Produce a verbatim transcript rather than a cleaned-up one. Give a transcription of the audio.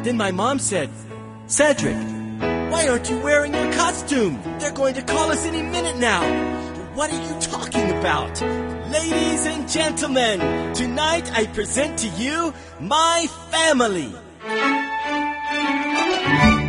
Then my mom said, Cedric, why aren't you wearing your costume? They're going to call us any minute now. What are you talking about? Ladies and gentlemen, tonight I present to you my family.